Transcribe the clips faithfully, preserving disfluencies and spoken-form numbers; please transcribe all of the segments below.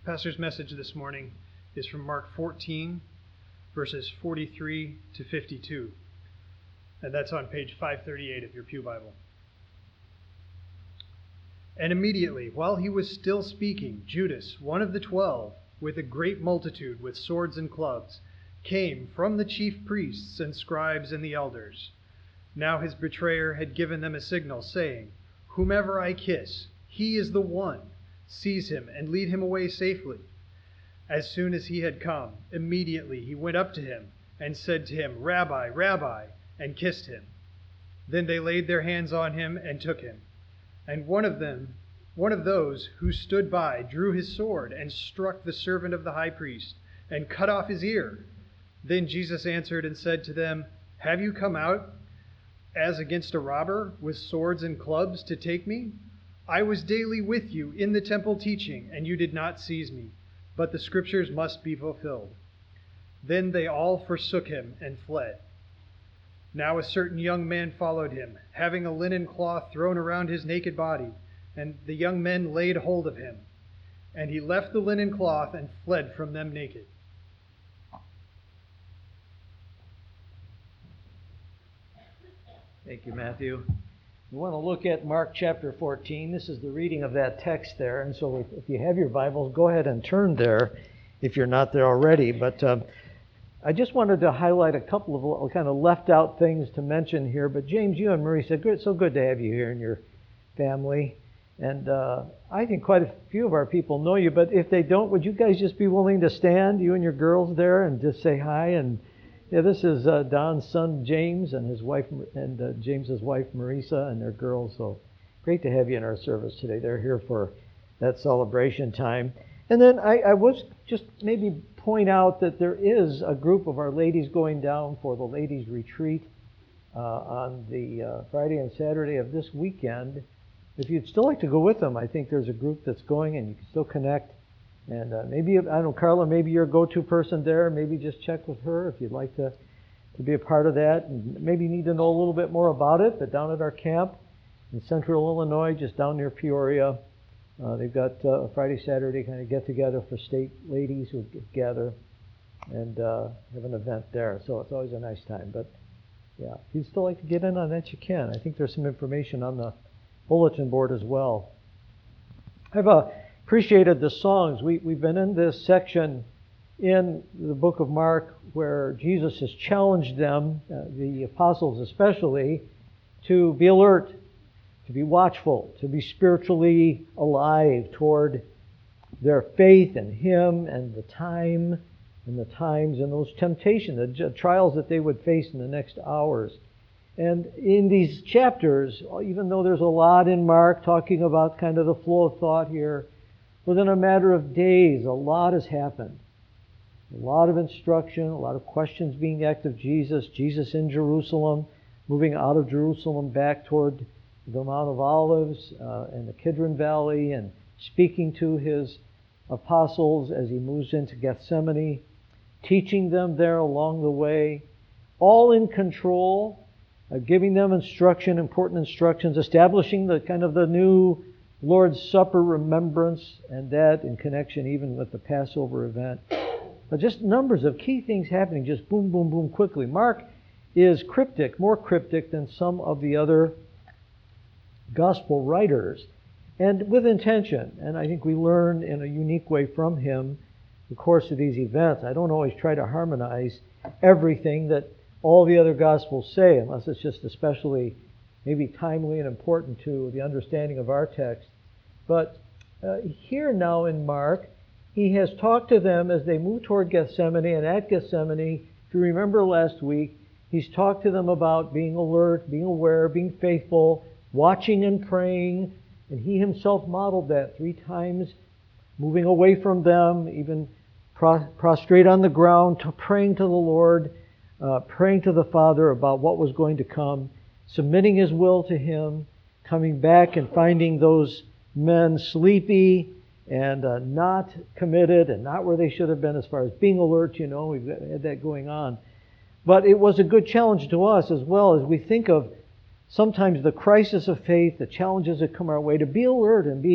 Pastor's message this morning is from Mark fourteen, verses forty-three to fifty-two. And that's on page five thirty-eight of your Pew Bible. And immediately, while he was still speaking, Judas, one of the twelve, with a great multitude with swords and clubs, came from the chief priests and scribes and the elders. Now his betrayer had given them a signal, saying, "Whomever I kiss, he is the one. Seize him and lead him away safely." As soon as he had come, immediately he went up to him and said to him, "Rabbi, Rabbi," and kissed him. Then they laid their hands on him and took him. And one of them, one of those who stood by, drew his sword and struck the servant of the high priest and cut off his ear. Then Jesus answered and said to them, "Have you come out as against a robber with swords and clubs to take me? I was daily with you in the temple teaching, and you did not seize me. But the scriptures must be fulfilled." Then they all forsook him and fled. Now a certain young man followed him, having a linen cloth thrown around his naked body, and the young men laid hold of him. And he left the linen cloth and fled from them naked. Thank you, Matthew. We want to look at Mark chapter fourteen. This is the reading of that text there. And so if, if you have your Bibles, go ahead and turn there if you're not there already. But um, I just wanted to highlight a couple of kind of left out things to mention here. But James, you and Marie said, "Good, so good to have you here and your family." And uh, I think quite a few of our people know you. But if they don't, would you guys just be willing to stand, you and your girls there, and just say hi? And yeah, this is uh, Don's son James and his wife and uh, James's wife Marisa and their girls. So great to have you in our service today. They're here for that celebration time. And then I, I was just maybe point out that there is a group of our ladies going down for the ladies' retreat uh, on the uh, Friday and Saturday of this weekend. If you'd still like to go with them, I think there's a group that's going, and you can still connect. And uh, maybe, I don't know, Carla, maybe you're a go-to person there. Maybe just check with her if you'd like to, to be a part of that. And maybe you need to know a little bit more about it. But down at our camp in central Illinois, just down near Peoria, uh, they've got uh, a Friday, Saturday kind of get-together for state ladies who get gather and uh, have an event there. So it's always a nice time. But, yeah, if you'd still like to get in on that, you can. I think there's some information on the bulletin board as well. I've uh, appreciated the songs. We, we've been in this section in the book of Mark where Jesus has challenged them, uh, the apostles especially, to be alert, to be watchful, to be spiritually alive toward their faith in Him and the time and the times and those temptations, the trials that they would face in the next hours. And in these chapters, even though there's a lot in Mark talking about kind of the flow of thought here, within a matter of days, a lot has happened. A lot of instruction, a lot of questions being asked of Jesus, Jesus in Jerusalem, moving out of Jerusalem back toward the Mount of Olives uh, and the Kidron Valley, and speaking to His apostles as He moves into Gethsemane, teaching them there along the way, all in control, Uh, giving them instruction, important instructions, establishing the kind of the new Lord's Supper remembrance, and that in connection even with the Passover event. But just numbers of key things happening, just boom, boom, boom, quickly. Mark is cryptic, more cryptic than some of the other gospel writers, and with intention. And I think we learn in a unique way from him the course of these events. I don't always try to harmonize everything that all the other Gospels say, unless it's just especially maybe timely and important to the understanding of our text. But uh, here now in Mark, he has talked to them as they move toward Gethsemane, and at Gethsemane, if you remember last week, he's talked to them about being alert, being aware, being faithful, watching and praying, and he himself modeled that three times, moving away from them, even prostrate on the ground, to praying to the Lord, Uh, praying to the Father about what was going to come, submitting His will to Him, coming back and finding those men sleepy and uh, not committed and not where they should have been as far as being alert. You know, we've had that going on. But it was a good challenge to us as well as we think of sometimes the crisis of faith, the challenges that come our way, to be alert and be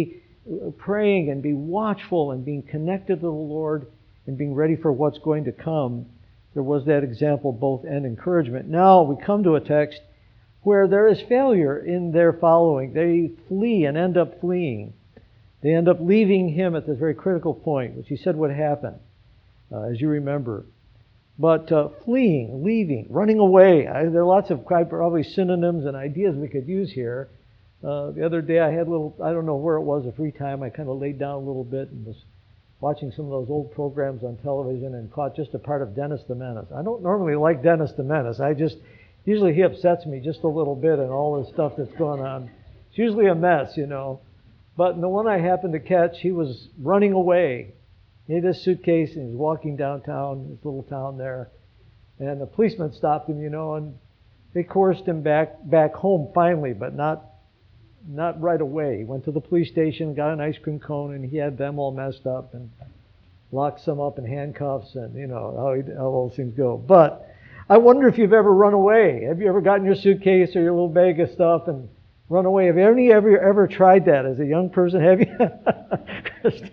praying and be watchful and being connected to the Lord and being ready for what's going to come. There was that example both and encouragement. Now we come to a text where there is failure in their following. They flee and end up fleeing. They end up leaving him at this very critical point, which he said would happen, uh, as you remember. But uh, fleeing, leaving, running away. I, there are lots of probably synonyms and ideas we could use here. Uh, the other day I had a little, I don't know where it was, a free time. I kind of laid down a little bit and was watching some of those old programs on television and caught just a part of Dennis the Menace. I don't normally like Dennis the Menace. I just, usually he upsets me just a little bit and all this stuff that's going on. It's usually a mess, you know. But in the one I happened to catch, he was running away. He had his suitcase and he was walking downtown, this little town there. And the policeman stopped him, you know, and they coerced him back back home finally, but not not right away. He went to the police station, got an ice cream cone, and he had them all messed up and locked some up in handcuffs, and you know how, he, how those things go. But I wonder if you've ever run away. Have you ever gotten your suitcase or your little bag of stuff and run away? Have you ever ever, ever tried that as a young person? Have you?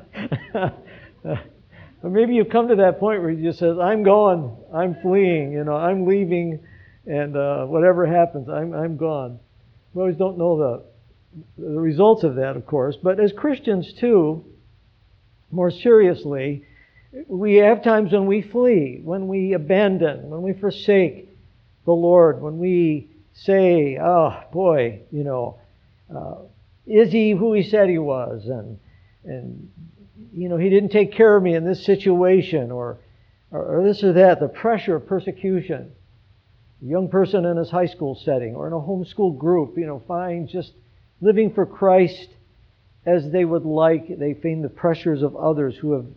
Or maybe you've come to that point where you just says, I'm going, I'm fleeing, you know, I'm leaving, and uh, whatever happens, I'm I'm gone. We always don't know the, the results of that, of course. But as Christians, too, more seriously, we have times when we flee, when we abandon, when we forsake the Lord, when we say, oh, boy, you know, uh, is he who he said he was? And, and you know, he didn't take care of me in this situation, or, or, or this or that, the pressure of persecution. A young person in his high school setting or in a homeschool group, you know, finds just living for Christ as they would like. They find the pressures of others who have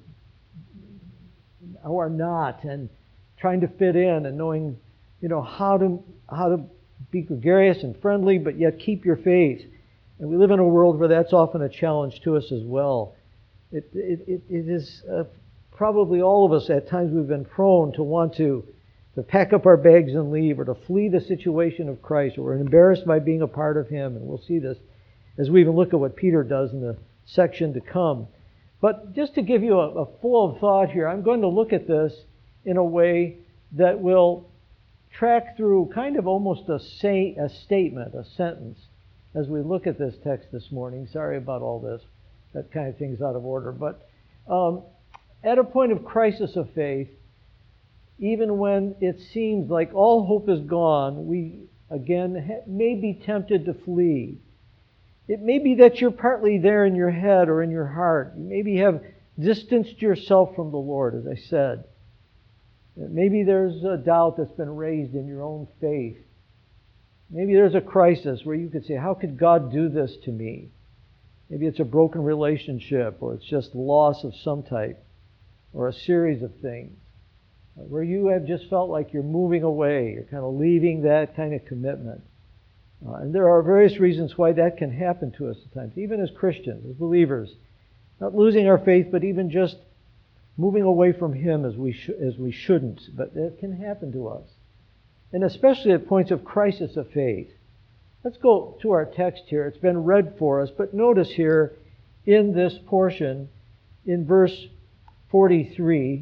who are not, and trying to fit in and knowing, you know, how to how to be gregarious and friendly, but yet keep your faith. And we live in a world where that's often a challenge to us as well. It it it, it is uh, probably all of us at times we've been prone to want to. to pack up our bags and leave, or to flee the situation of Christ, or we're embarrassed by being a part of Him. And we'll see this as we even look at what Peter does in the section to come. But just to give you a, a full of thought here, I'm going to look at this in a way that will track through kind of almost a, say, a statement, a sentence, as we look at this text this morning. Sorry about all this. That kind of thing's out of order. But um, at a point of crisis of faith, even when it seems like all hope is gone, we again may be tempted to flee. It may be that you're partly there in your head or in your heart. You maybe have distanced yourself from the Lord, as I said. Maybe there's a doubt that's been raised in your own faith. Maybe there's a crisis where you could say, how could God do this to me? Maybe it's a broken relationship, or it's just loss of some type, or a series of things, where you have just felt like you're moving away, you're kind of leaving that kind of commitment. Uh, and there are various reasons why that can happen to us at times, even as Christians, as believers. Not losing our faith, but even just moving away from Him as we sh- as we shouldn't. But it can happen to us. And especially at points of crisis of faith. Let's go to our text here. It's been read for us, but notice here in this portion, in verse forty-three,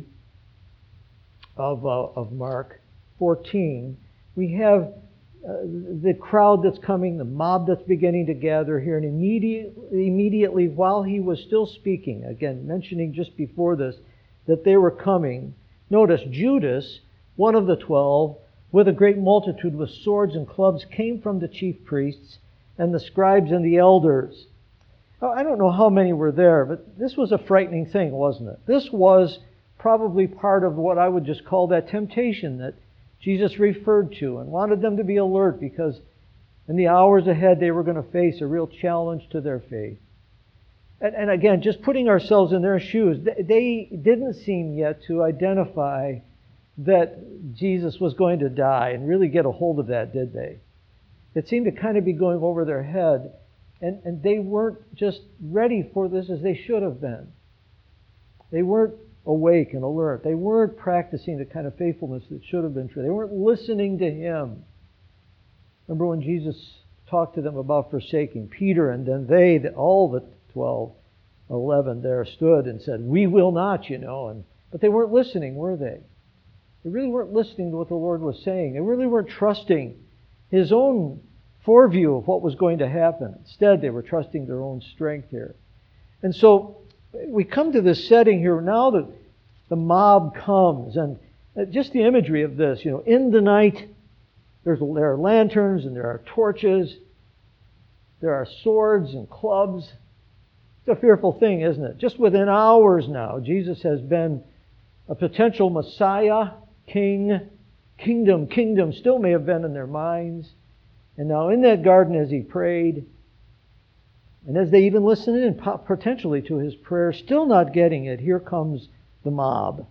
Of, uh, of Mark fourteen, we have uh, the crowd that's coming, the mob that's beginning to gather here, and immediately, immediately while he was still speaking, again mentioning just before this that they were coming, notice Judas, one of the twelve, with a great multitude with swords and clubs, came from the chief priests and the scribes and the elders. Oh, I don't know how many were there, but this was a frightening thing, wasn't it? This was probably part of what I would just call that temptation that Jesus referred to, and wanted them to be alert, because in the hours ahead they were going to face a real challenge to their faith. And, and again, just putting ourselves in their shoes, they didn't seem yet to identify that Jesus was going to die and really get a hold of that, did they? It seemed to kind of be going over their head, and, and they weren't just ready for this as they should have been. They weren't awake and alert. They weren't practicing the kind of faithfulness that should have been true. They weren't listening to Him. Remember when Jesus talked to them about forsaking Peter, and then they, all the twelve, eleven there stood and said, "We will not," you know. And but they weren't listening, were they? They really weren't listening to what the Lord was saying. They really weren't trusting His own foreview of what was going to happen. Instead, they were trusting their own strength here. And so we come to this setting here now that the mob comes, and just the imagery of this, you know, in the night, there's, there are lanterns and there are torches, there are swords and clubs. It's a fearful thing, isn't it? Just within hours now, Jesus has been a potential Messiah, King, kingdom, kingdom still may have been in their minds. And now in that garden as He prayed, and as they even listened in potentially to His prayer, still not getting it, here comes the mob.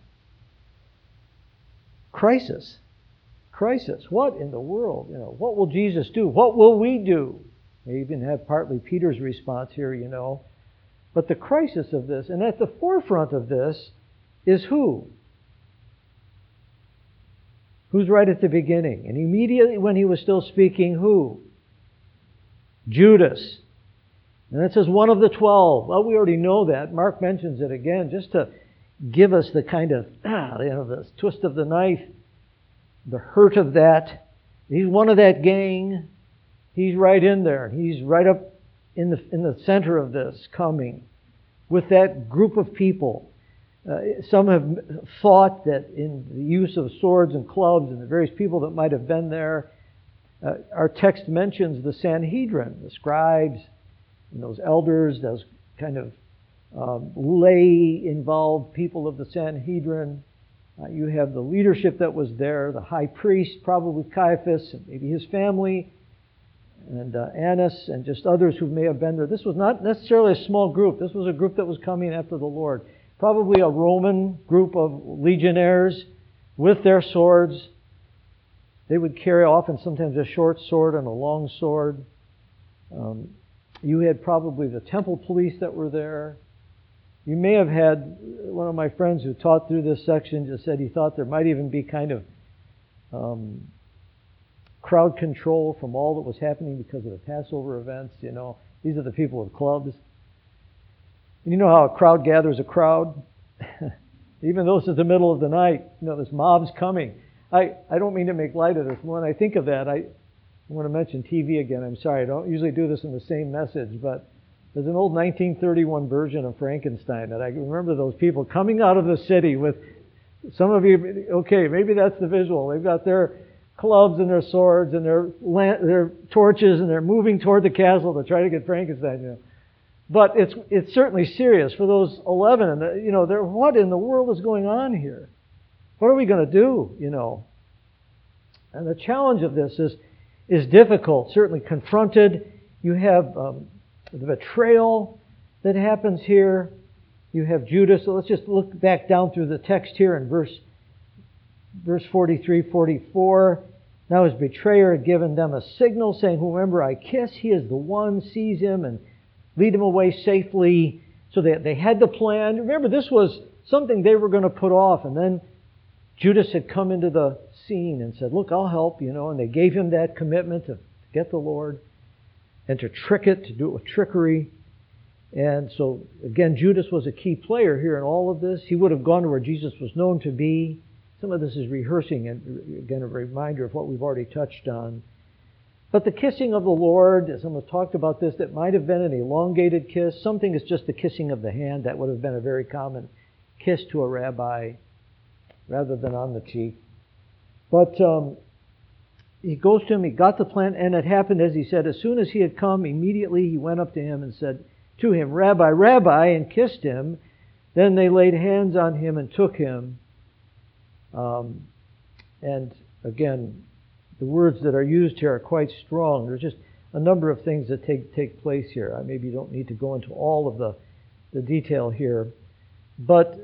Crisis. Crisis. What in the world? You know, what will Jesus do? What will we do? We even have partly Peter's response here, you know. But the crisis of this, and at the forefront of this, is who? Who's right at the beginning? And immediately when He was still speaking, who? Judas. And it says one of the twelve. Well, we already know that. Mark mentions it again just to give us the kind of, ah, you know, the twist of the knife, the hurt of that. He's one of that gang. He's right in there. He's right up in the in the center of this, coming with that group of people. Uh, some have thought that in the use of swords and clubs and the various people that might have been there, uh, our text mentions the Sanhedrin, the scribes, and those elders, those kind of um, lay-involved people of the Sanhedrin. Uh, you have the leadership that was there, the high priest, probably Caiaphas, and maybe his family, and uh, Annas, and just others who may have been there. This was not necessarily a small group. This was a group that was coming after the Lord. Probably a Roman group of legionnaires with their swords. They would carry often sometimes a short sword and a long sword. Um, you had probably the temple police that were there. You may have had one of my friends who taught through this section just said he thought there might even be kind of um, crowd control from all that was happening because of the Passover events. You know, these are the people with clubs. And you know how a crowd gathers a crowd? Even though it's in the middle of the night, you know, this mob's coming. I, I don't mean to make light of this. When I think of that, I, I want to mention T V again. I'm sorry, I don't usually do this in the same message, but there's an old nineteen thirty-one version of Frankenstein that I remember those people coming out of the city with, some of you, okay, maybe that's the visual. They've got their clubs and their swords and their, their torches, and they're moving toward the castle to try to get Frankenstein, you know. But it's it's certainly serious for those eleven. And the, you know, they're, what in the world is going on here? What are we going to do? You know, and the challenge of this is is difficult. Certainly confronted. You have um, the betrayal that happens here. You have Judas. So let's just look back down through the text here in verse verse forty-three, forty-four. Now his betrayer had given them a signal, saying, "Whomever I kiss, he is the one. Seize him and lead him away safely." So they, they had the plan. Remember, this was something they were going to put off. And then Judas had come into the scene and said, "Look, I'll help," you know. And they gave him that commitment to get the Lord and to trick it, to do it with trickery. And so, again, Judas was a key player here in all of this. He would have gone to where Jesus was known to be. Some of this is rehearsing, and again, a reminder of what we've already touched on. But the kissing of the Lord, someone talked about this, that might have been an elongated kiss. Something is just the kissing of the hand. That would have been a very common kiss to a rabbi rather than on the cheek. But um, he goes to him, he got the plan, and it happened as he said. As soon as he had come, immediately he went up to him and said to him, "Rabbi, Rabbi," and kissed him. Then they laid hands on him and took him. Um, and again, the words that are used here are quite strong. There's just a number of things that take take place here. I maybe don't need to go into all of the, the detail here. But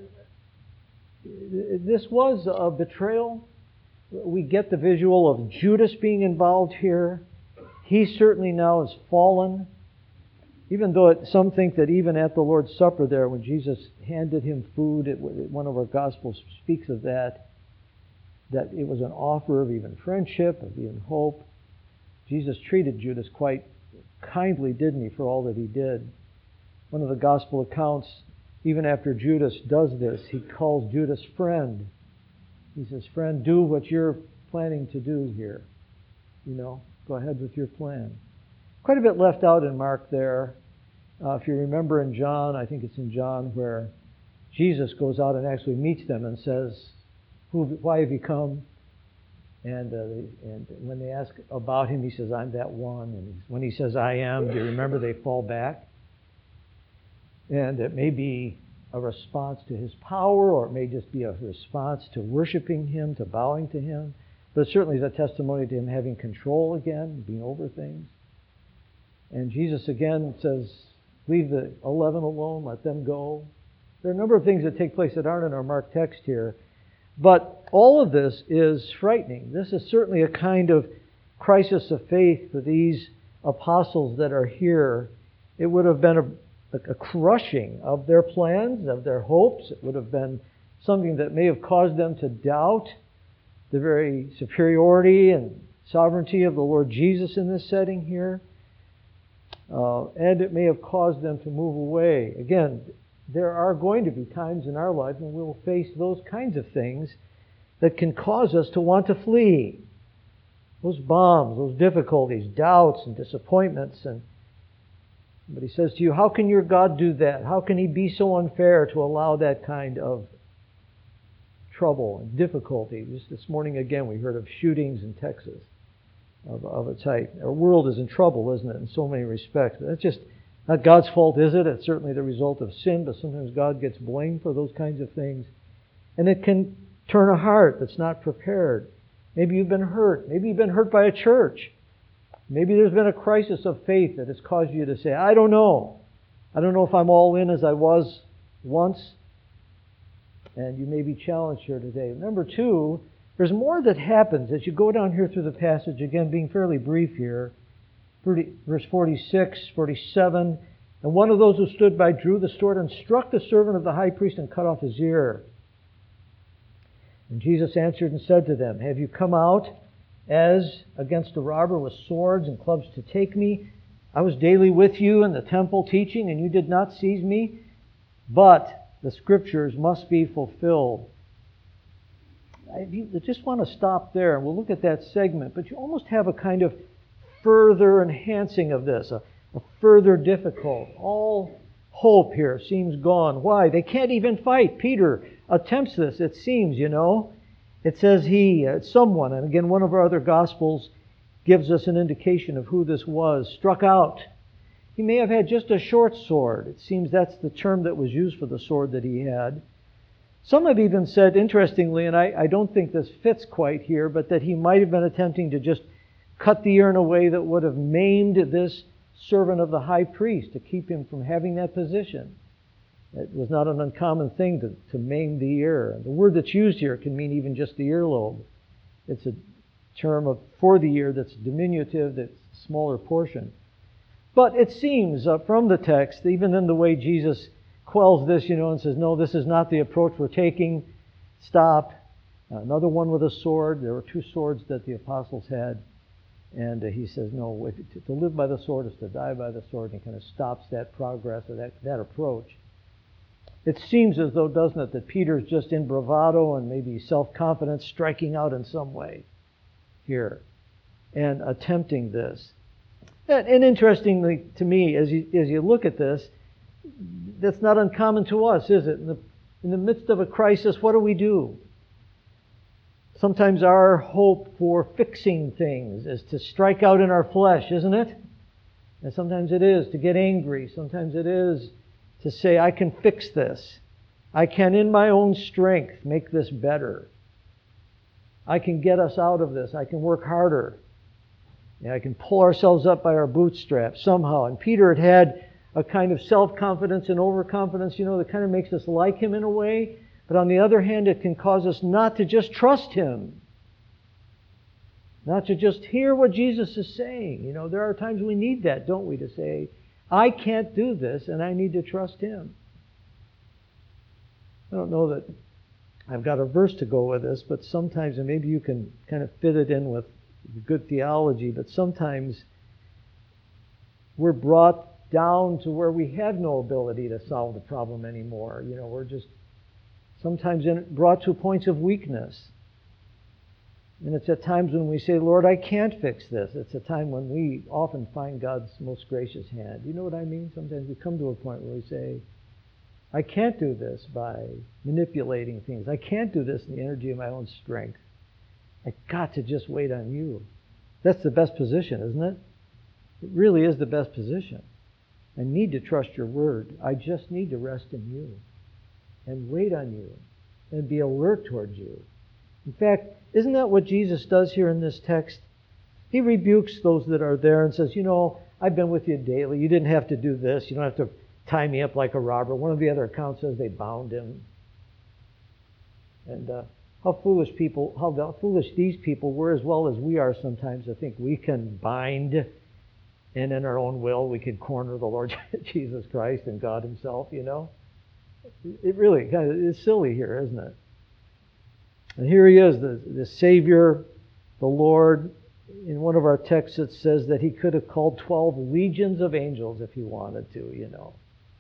this was a betrayal. We get the visual of Judas being involved here. He certainly now is fallen. Even though it, some think that even at the Lord's Supper there, when Jesus handed him food, it, one of our Gospels speaks of that, that it was an offer of even friendship, of even hope. Jesus treated Judas quite kindly, didn't he, for all that he did. one of the gospel accounts, even after Judas does this, he calls Judas friend. He says, friend, do what you're planning to do here. You know, go ahead with your plan. Quite a bit left out in Mark there. Uh, if you remember in John, I think it's in John, where Jesus goes out and actually meets them and says, Who, why have you come? And, uh, they, and when they ask about him, he says, I'm that one. And when he says, I am, do you remember they fall back? And it may be a response to his power, or it may just be a response to worshiping him, to bowing to him. But certainly is a testimony to him having control again, being over things. And Jesus again says, leave the eleven alone, let them go. There are a number of things that take place that aren't in our Mark text here. But all of this is frightening. This is certainly a kind of crisis of faith for these apostles that are here. It would have been a, a crushing of their plans, of their hopes. It would have been something that may have caused them to doubt the very superiority and sovereignty of the Lord Jesus in this setting here. Uh, and it may have caused them to move away. Again, there are going to be times in our life when we will face those kinds of things that can cause us to want to flee. Those bombs, those difficulties, doubts and disappointments. And but he says to you, how can your God do that? How can he be so unfair to allow that kind of trouble and difficulty? Just this morning again we heard of shootings in Texas of, of a type. Our world is in trouble, isn't it, in so many respects. That's just not God's fault, is it? It's certainly the result of sin, but sometimes God gets blamed for those kinds of things. And it can turn a heart that's not prepared. Maybe you've been hurt. Maybe you've been hurt by a church. Maybe there's been a crisis of faith that has caused you to say, I don't know. I don't know if I'm all in as I was once. And you may be challenged here today. Number two, there's more that happens as you go down here through the passage, again being fairly brief here. Verse forty-six, forty-seven, and one of those who stood by drew the sword and struck the servant of the high priest and cut off his ear. And Jesus answered and said to them, have you come out as against a robber with swords and clubs to take me? I was daily with you in the temple teaching, and you did not seize me. But the Scriptures must be fulfilled. I just want to stop there, and we'll look at that segment. But you almost have a kind of further enhancing of this, a, a further difficult. All hope here seems gone. Why? They can't even fight. Peter attempts this, it seems, you know. It says he, uh, someone, and again one of our other Gospels gives us an indication of who this was, struck out. He may have had just a short sword. It seems that's the term that was used for the sword that he had. Some have even said, interestingly, and I, I don't think this fits quite here, but that he might have been attempting to just cut the ear in a way that would have maimed this servant of the high priest to keep him from having that position. It was not an uncommon thing to, to maim the ear. The word that's used here can mean even just the earlobe. It's a term of, for the ear that's diminutive, that's a smaller portion. But it seems uh, from the text, even in the way Jesus quells this, you know, and says, no, this is not the approach we're taking. Stop. Uh, another one with a sword. There were two swords that the apostles had. And uh, he says, no, if, to, to live by the sword is to die by the sword. And he kind of stops that progress or that, that approach. It seems as though, doesn't it, that Peter's just in bravado and maybe self-confidence striking out in some way here and attempting this. And, and interestingly to me, as you, as you look at this, that's not uncommon to us, is it? In the, in the midst of a crisis, what do we do? Sometimes our hope for fixing things is to strike out in our flesh, isn't it? And sometimes it is to get angry. Sometimes it is to say, I can fix this. I can, in my own strength, make this better. I can get us out of this. I can work harder. Yeah, I can pull ourselves up by our bootstraps somehow. And Peter had had a kind of self-confidence and overconfidence, you know, that kind of makes us like him in a way. But on the other hand, it can cause us not to just trust him. Not to just hear what Jesus is saying. You know, there are times we need that, don't we, to say, I can't do this and I need to trust him. I don't know that I've got a verse to go with this, but sometimes, and maybe you can kind of fit it in with good theology, but sometimes we're brought down to where we have no ability to solve the problem anymore. You know, we're just sometimes in, brought to points of weakness. And it's at times when we say, Lord, I can't fix this. It's a time when we often find God's most gracious hand. You know what I mean? Sometimes we come to a point where we say, I can't do this by manipulating things. I can't do this in the energy of my own strength. I've got to just wait on you. That's the best position, isn't it? It really is the best position. I need to trust your word. I just need to rest in you and wait on you and be alert towards you. In fact, isn't that what Jesus does here in this text? He rebukes those that are there and says, you know, I've been with you daily. You didn't have to do this. You don't have to tie me up like a robber. One of the other accounts says they bound him. And uh, how foolish people, how foolish these people were as well as we are sometimes to think we can bind and in our own will we can corner the Lord Jesus Christ and God himself, you know. It really kind of is silly here, isn't it? And here he is, the, the Savior, the Lord. In one of our texts it says that he could have called twelve legions of angels if he wanted to, you know.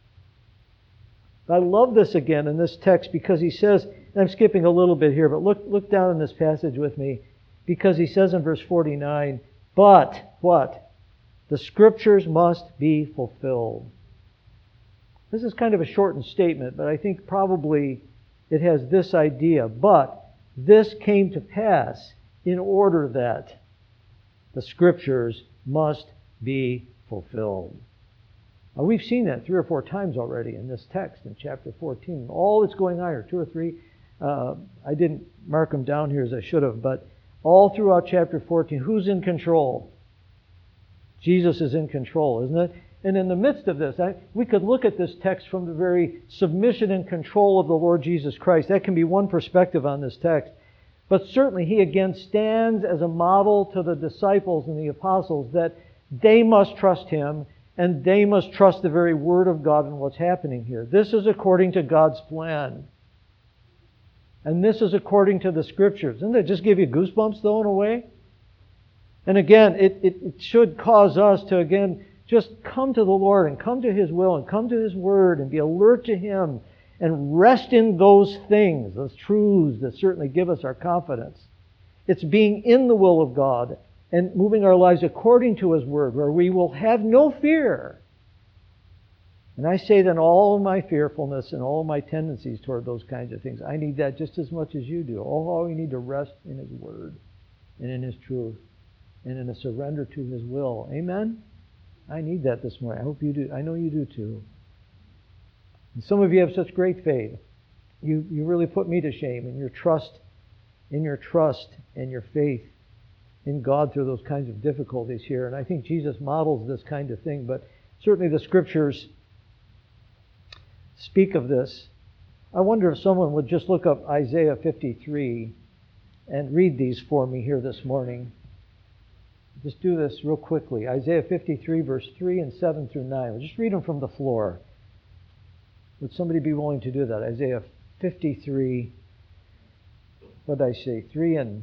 I love this again in this text because he says, and I'm skipping a little bit here, but look, look down in this passage with me, because he says in verse forty-nine, but what? The Scriptures must be fulfilled. This is kind of a shortened statement, but I think probably it has this idea. But this came to pass in order that the Scriptures must be fulfilled. Now, we've seen that three or four times already in this text in chapter fourteen. All that's going on here, two or three. Uh, I didn't mark them down here as I should have, but all throughout chapter fourteen, who's in control? Jesus is in control, isn't it? And in the midst of this, I, we could look at this text from the very submission and control of the Lord Jesus Christ. That can be one perspective on this text. But certainly he again stands as a model to the disciples and the apostles that they must trust him and they must trust the very Word of God and what's happening here. This is according to God's plan. And this is according to the Scriptures. Doesn't that just give you goosebumps though in a way? And again, it, it, it should cause us to again just come to the Lord and come to His will and come to His Word and be alert to Him and rest in those things, those truths that certainly give us our confidence. It's being in the will of God and moving our lives according to His Word, where we will have no fear. And I say then all of my fearfulness and all of my tendencies toward those kinds of things, I need that just as much as you do. Oh, we need to rest in His Word and in His truth and in a surrender to His will. Amen? I need that this morning. I hope you do. I know you do too. And some of you have such great faith. You you really put me to shame in your trust, in your trust and your faith in God through those kinds of difficulties here. And I think Jesus models this kind of thing. But certainly the Scriptures speak of this. I wonder if someone would just look up Isaiah fifty-three and read these for me here this morning. Just do this real quickly. Isaiah fifty-three, verse three and seven through nine. We'll just read them from the floor. Would somebody be willing to do that? Isaiah fifty-three, what did I say? three and,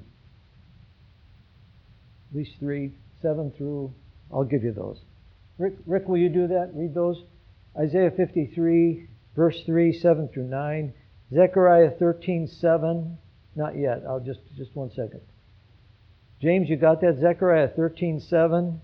at least three, seven through, I'll give you those. Rick, Rick, will you do that? Read those. Isaiah fifty-three, verse three, seven through nine. Zechariah thirteen, seven. Not yet. I'll just, just one second. James, you got that? Zechariah thirteen, seven.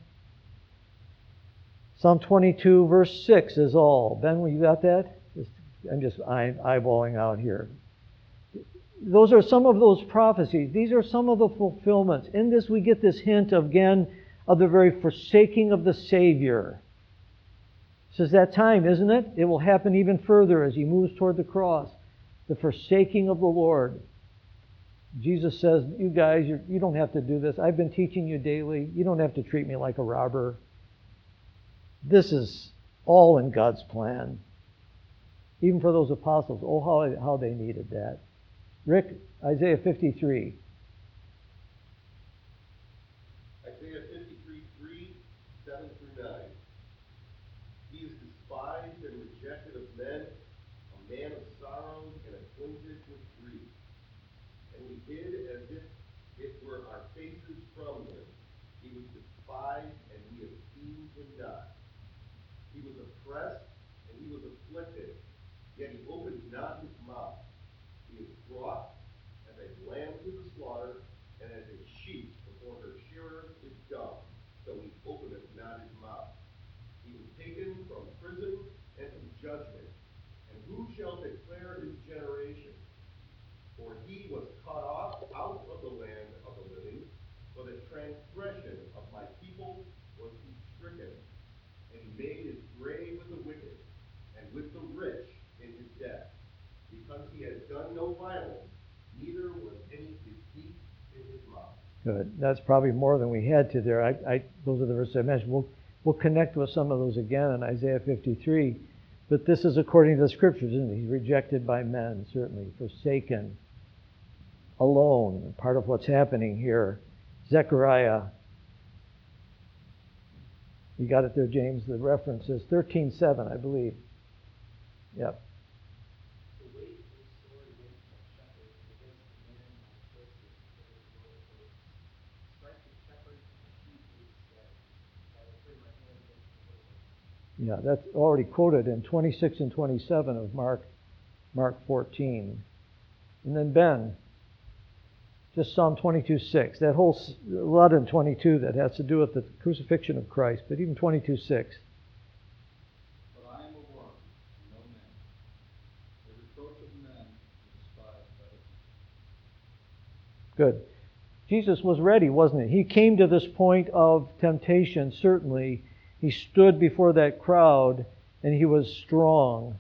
Psalm twenty-two, verse six is all. Ben, you got that? I'm just eyeballing out here. Those are some of those prophecies. These are some of the fulfillments. In this we get this hint, of, again, of the very forsaking of the Savior. This is that time, isn't it? It will happen even further as He moves toward the cross. The forsaking of the Lord. Jesus says, you guys, you're, you don't have to do this. I've been teaching you daily. You don't have to treat me like a robber. This is all in God's plan. Even for those apostles, oh, how, how they needed that. Rick, Isaiah fifty-three. Isaiah fifty-three, three, seven through nine. He is despised and rejected of men, a man of sorrows and acquainted with grief. And we did as if it were our faces from him. He was despised, and we have esteemed him not. He was oppressed and he was afflicted, yet he opened not his mouth. He is brought as a lamb to the slaughter, and as a sheep before her shearer is dumb, so he openeth not his mouth. He was taken from prison and from judgment. And who shall declare his generation? For he was cut off out of the land of the living, for the transgression of my people was he stricken. And he made his grave with the wicked, and with the rich in his death, because he had done no violence, neither was any deceit in his mouth. Good. That's probably more than we had to there. I, I, those are the verses I mentioned. We'll, we'll connect with some of those again in Isaiah fifty-three. But this is according to the Scriptures, isn't it? He's rejected by men, certainly, forsaken, alone. Part of what's happening here. Zechariah. You got it there, James? The reference is thirteen seven, I believe. Yep. The weight of the sword against my shepherds, and against the men my afflicted, for his Lord of hosts. Strike the shepherds and the sheep with his staff. I will turn my hand against the little ones. Yeah, that's already quoted in twenty-six and twenty-seven of Mark, Mark fourteen. And then Ben, just Psalm twenty-two six. That whole s- a lot in twenty-two that has to do with the crucifixion of Christ, but even twenty-two six. But I am a worm, and no man. The reproach of men is despised by the people. Good. Jesus was ready, wasn't he? He came to this point of temptation, certainly. He stood before that crowd, and he was strong.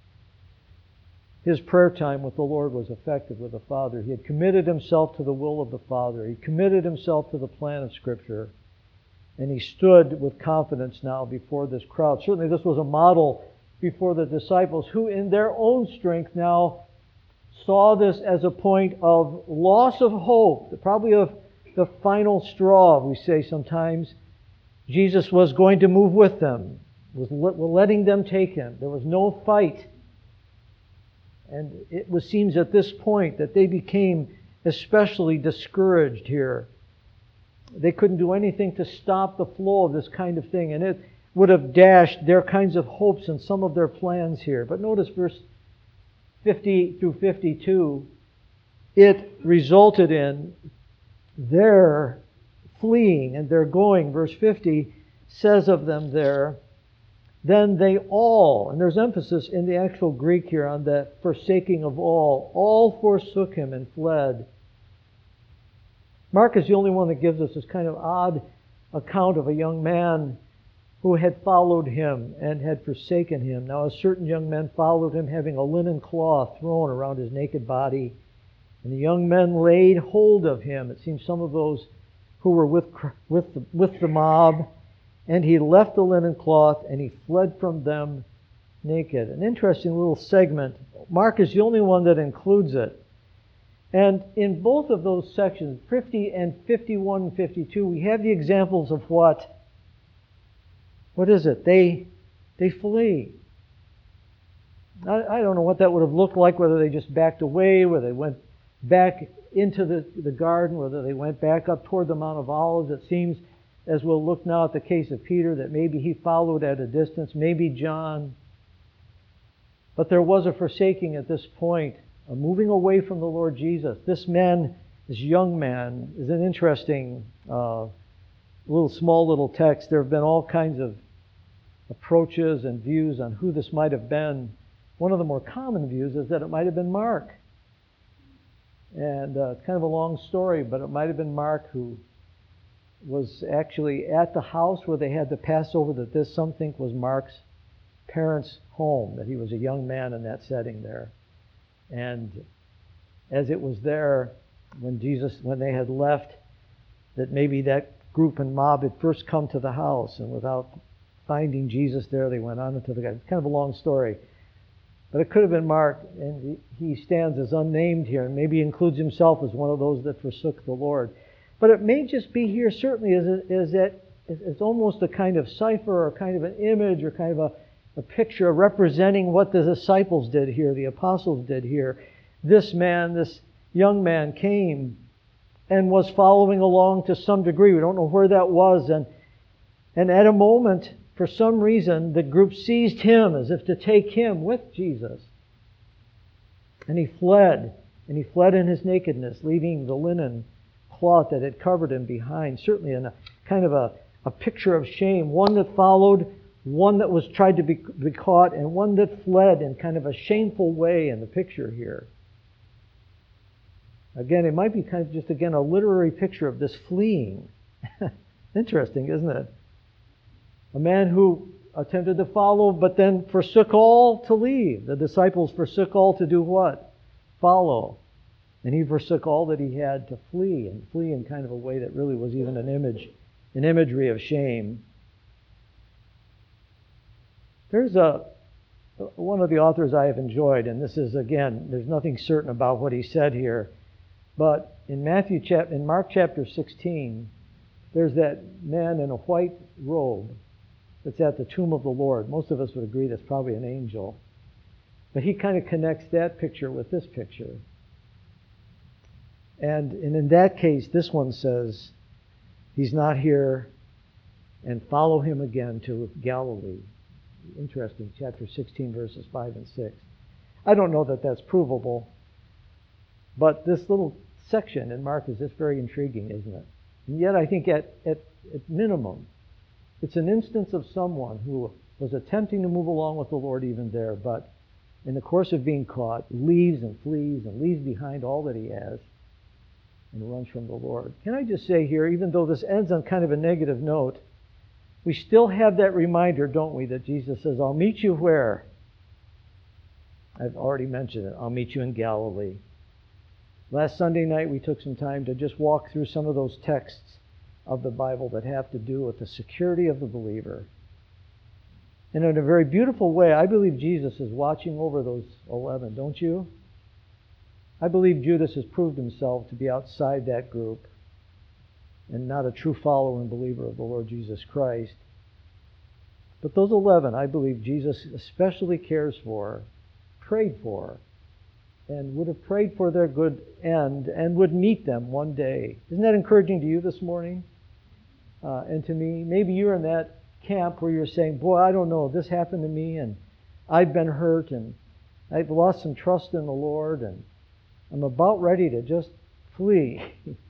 His prayer time with the Lord was effective with the Father. He had committed himself to the will of the Father. He committed himself to the plan of Scripture. And he stood with confidence now before this crowd. Certainly this was a model before the disciples, who in their own strength now saw this as a point of loss of hope, probably of the final straw, we say sometimes. Jesus was going to move with them, was letting them take him. There was no fight. And it was, seems at this point that they became especially discouraged here. They couldn't do anything to stop the flow of this kind of thing, and it would have dashed their kinds of hopes and some of their plans here. But notice verse fifty through fifty-two, it resulted in their fleeing and their going. Verse fifty says of them there, then they all, and there's emphasis in the actual Greek here on the forsaking of all, all forsook him and fled. Mark is the only one that gives us this kind of odd account of a young man who had followed him and had forsaken him. Now a certain young man followed him, having a linen cloth thrown around his naked body. And the young men laid hold of him. It seems some of those who were with, with, the, with the mob. And he left the linen cloth and he fled from them naked. An interesting little segment. Mark is the only one that includes it. And in both of those sections, fifty and fifty-one and fifty-two, we have the examples of what? What is it? They, they flee. I, I don't know what that would have looked like, whether they just backed away, whether they went back into the, the garden, whether they went back up toward the Mount of Olives. It seems, as we'll look now at the case of Peter, that maybe he followed at a distance, maybe John. But there was a forsaking at this point, a moving away from the Lord Jesus. This man, this young man, is an interesting uh, little small little text. There have been all kinds of approaches and views on who this might have been. One of the more common views is that it might have been Mark. And uh, it's kind of a long story, but it might have been Mark who was actually at the house where they had the Passover, that this, some think, was Mark's parents' home, that he was a young man in that setting there. And as it was there, when Jesus, when they had left, that maybe that group and mob had first come to the house, and without finding Jesus there, they went on into the garden. It's kind of a long story. But it could have been Mark, and he stands as unnamed here, and maybe includes himself as one of those that forsook the Lord. But it may just be here, certainly, is, is that it's almost a kind of cipher, or kind of an image, or kind of a, a picture representing what the disciples did here, the apostles did here. This man, this young man came and was following along to some degree. We don't know where that was. And, and at a moment, for some reason, the group seized him as if to take him with Jesus. And he fled, and he fled in his nakedness, leaving the linen cloth that had covered him behind, certainly in a kind of a, a picture of shame, one that followed, one that was tried to be, be caught, and one that fled in kind of a shameful way in the picture here. Again, it might be kind of just, again, a literary picture of this fleeing. Interesting, isn't it? A man who attempted to follow, but then forsook all to leave. The disciples forsook all to do what? Follow. And he forsook all that he had to flee, and flee in kind of a way that really was even an image, an imagery of shame. There's a one of the authors I have enjoyed, and this is, again, there's nothing certain about what he said here, but in Matthew chap in Mark chapter sixteen, there's that man in a white robe that's at the tomb of the Lord. Most of us would agree that's probably an angel. But he kind of connects that picture with this picture. And, and in that case, this one says, he's not here, and follow him again to Galilee. Interesting, chapter sixteen, verses five and six. I don't know that that's provable, but this little section in Mark is just very intriguing, isn't it? And yet I think at, at, at minimum, it's an instance of someone who was attempting to move along with the Lord even there, but in the course of being caught, leaves and flees and leaves behind all that he has and runs from the Lord. Can I just say here, even though this ends on kind of a negative note, we still have that reminder, don't we, that Jesus says, I'll meet you where? I've already mentioned it. I'll meet you in Galilee. Last Sunday night, we took some time to just walk through some of those texts of the Bible that have to do with the security of the believer. And in a very beautiful way, I believe Jesus is watching over those eleven, don't you? I believe Judas has proved himself to be outside that group and not a true follower and believer of the Lord Jesus Christ. But those eleven, I believe Jesus especially cares for, prayed for, and would have prayed for their good end and would meet them one day. Isn't that encouraging to you this morning? Uh, and to me, maybe you're in that camp where you're saying, boy, I don't know, this happened to me and I've been hurt and I've lost some trust in the Lord and I'm about ready to just flee.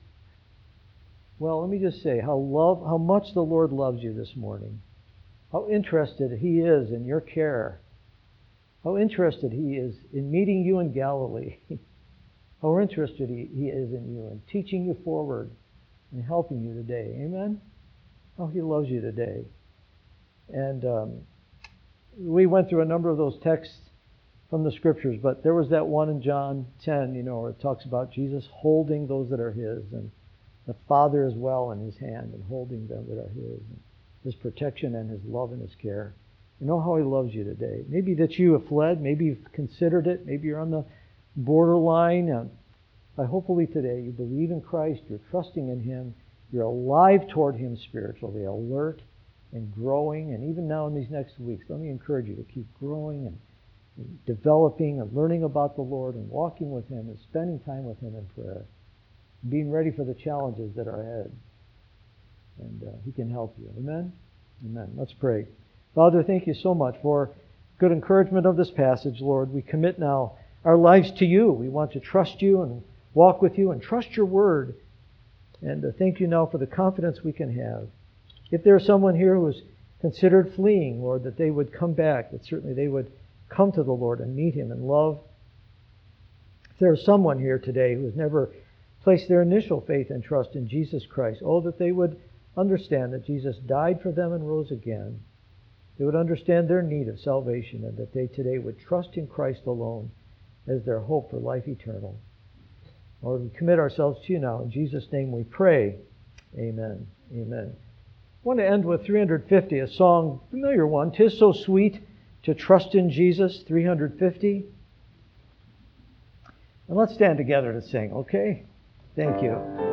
Well, let me just say how love, how much the Lord loves you this morning. How interested He is in your care. How interested He is in meeting you in Galilee. How interested he, he is in you and teaching you forward and helping you today. Amen? How He loves you today. And um, we went through a number of those texts from the Scriptures, but there was that one in John ten, you know, where it talks about Jesus holding those that are His, and the Father as well in His hand, and holding them that are His, and His protection and His love and His care. You know how He loves you today. Maybe that you have fled, maybe you've considered it, maybe you're on the borderline. And I hopefully today you believe in Christ, you're trusting in Him, you're alive toward Him spiritually, alert and growing. And even now in these next weeks, let me encourage you to keep growing and, and developing and learning about the Lord and walking with Him and spending time with Him in prayer, being ready for the challenges that are ahead. And uh, He can help you. Amen? Amen. Let's pray. Father, thank you so much for good encouragement of this passage, Lord. We commit now our lives to you. We want to trust you and walk with you and trust your word. And uh, thank you now for the confidence we can have. If there is someone here who has considered fleeing, Lord, that they would come back, that certainly they would come to the Lord and meet Him in love. If there is someone here today who has never placed their initial faith and trust in Jesus Christ, oh, that they would understand that Jesus died for them and rose again. They would understand their need of salvation, and that they today would trust in Christ alone as their hope for life eternal. Lord, we commit ourselves to you now. In Jesus' name we pray. Amen. Amen. I want to end with three hundred fifty, a song, familiar one. "'Tis so sweet to trust in Jesus," three hundred fifty. And let's stand together to sing, okay? Thank you.